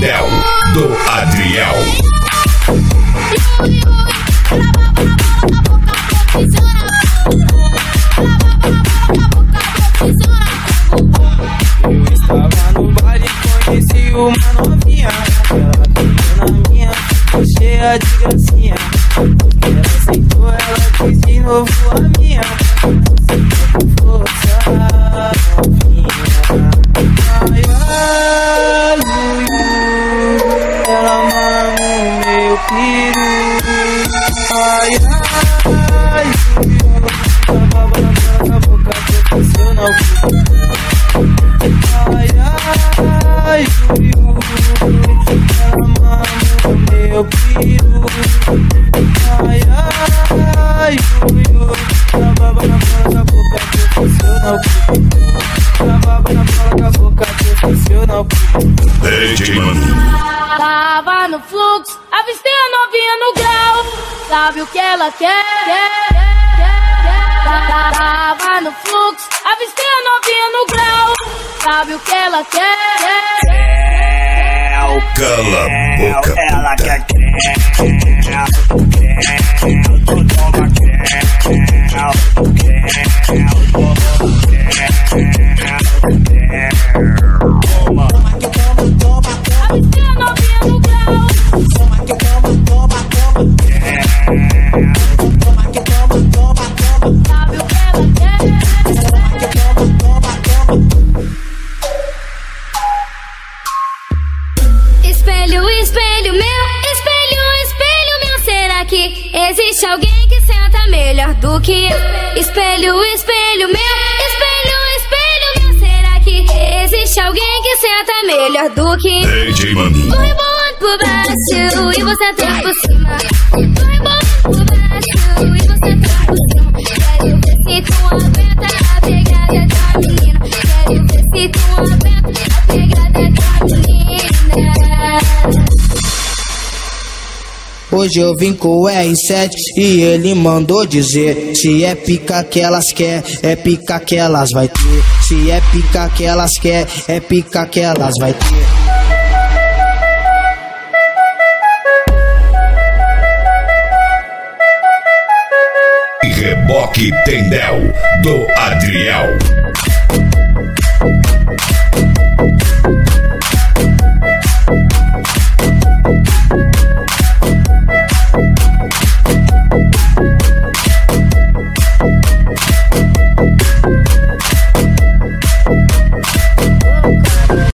Tendel, do Adriel. Eu estava no baile e conheci uma novinha. Ela ficou na minha, ficou cheia de gracinha. Ela aceitou, ela quis de novo a minha. Com força, novinha. Ai, ai, ela mama meu peru. Ai, ai, a boca profissional. Ai, ai, ela mama meu peru. Ai, ai, ela baba na bola da boca profissional. Ela baba na bola da boca profissional. DJ Mano. Tava no fluxo, avistei a novinha no grau. Sabe o que ela quer? Tava no fluxo, avistei a novinha no grau. Sabe o que ela quer? Cala a boca, ela puta. quer tu toma toma. Avistei a novinha no grau. Toma que eu tomo, toma, toma. Toma que eu tomo, toma, toma. Sabe o que ela quer? Toma que eu tomo, toma, toma. Espelho, espelho meu, espelho, espelho meu. Será que existe alguém que senta melhor do que eu? Espelho, espelho meu, espelho, espelho meu. Será que existe alguém que senta melhor do que eu? DJ Mano. Tô rebolando por baixo e você tá por cima. Tô rebolando por baixo e você tá por cima. Quero ver se tu aguenta a pegada da menina. Quero ver se tu aguenta a pegada da menina. Hoje eu vim com o R7 e ele mandou dizer: se é pica que elas quer, é pica que elas vai ter. Se é pica que elas quer, é pica que elas vai ter. Reboque Tendel, do Adriel.